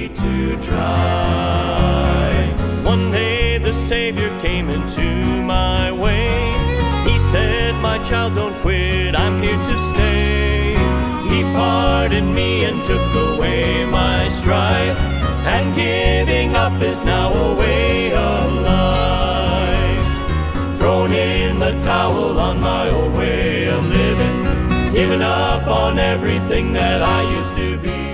me to try. One day the Savior came into my way. He said, my child, don't quit, I'm here to stay. He pardoned me and took away my strife, and giving up is now a way of life. Thrown in the towel on my old way of living, giving up on everything that I used to be.